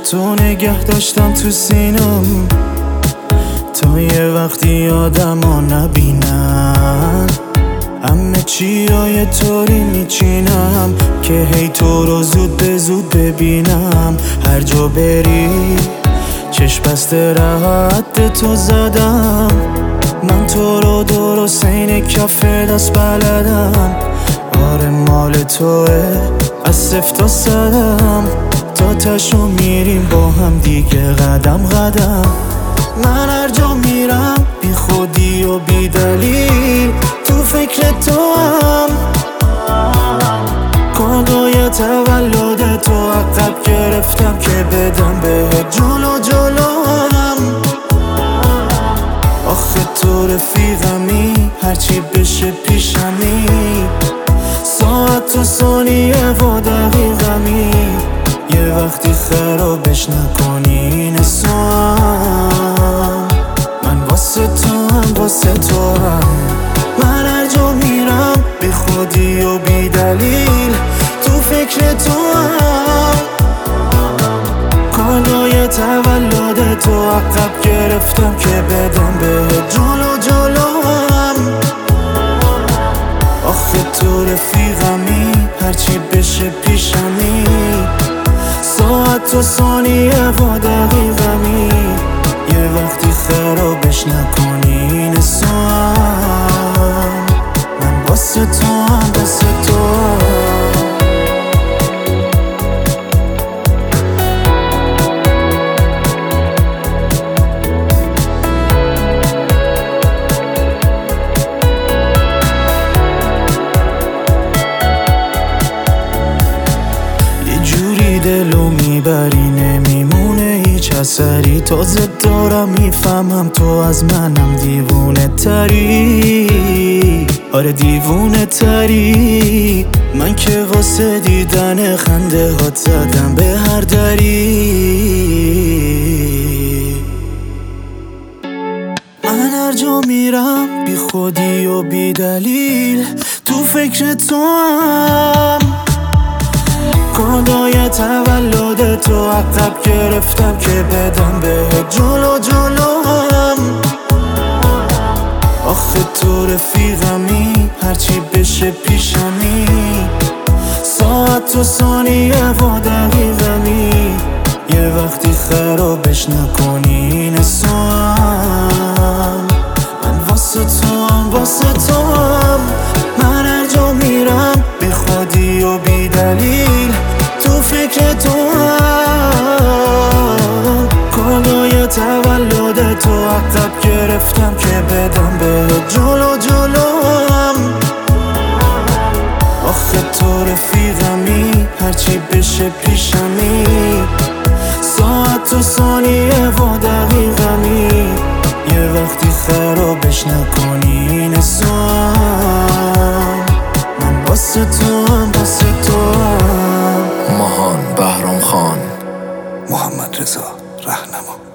تو نگه داشتم تو سینم تا یه وقتی آدم‌ها نبینن. همه چیای طوری میچینم که هی تو رو زود به زود ببینم. هر جا بری چشم بسته راحت تو زدم. من تو رو درست عین کف دست بلدم. آره مال توه از صفر تا صدم. تا تشو میریم با هم دیگه قدم قدم. من هر جا میرم بی خودی و بی دلیل تو فکر تو هم. کادوی تولد تو عقب گرفتم که بدم بهت جلو جلو هم. آخه تو رفیقمی هرچی بشه پیشمی. ساعت و ثانیه و دقیقمی. یه وقتی خرابش نکنی این سوام. من واسه تو هم واسه تو هم. من هر جا میرم بی خودی و بی دلیل تو فکر تو هم. کادوی تولد تو عقب گرفتم که بدم بهت جلو جلو هم. آخه تو رفیقمی هرچی بشه پیشمی. ساعت و ثانیه و دقیقمی. یه وقتی خرابش نکنی این سوام. من واسه تو هم واسه تو هم. دلو میبری نمیمونه هیچ اثری. تازه دارم میفهمم تو از منم دیوونه تری. آره دیوونه تری. من که واسه دیدن خنده هات زدم به هر دری. من هر جا میرم بی خودی و بی دلیل تو فکر تو هم. کادوی تولد تو عقب گرفتم که بدم بهت جلو جلو هم. آخه تو رفیقمی هرچی بشه پیشمی. ساعت و ثانیه و دقیقمی. یه وقتی خرابش نکنی این سوام. من واسه تو هم واسه تو هم. من هر جا میرم بی خودی و بی دلیل تو فکر تو هم. کادوی تولد تو عقب گرفتم که بدم بهت جلو جلو هم. آخه تو رفیقمی هرچی بشه پیشمی. ساعت و ثانیه و دقیقمی. یه وقتی خرابش نکنی این سوام. من واسه تو هم واسه تو هم. ماهان بهرام خان، محمد رضا رهنما.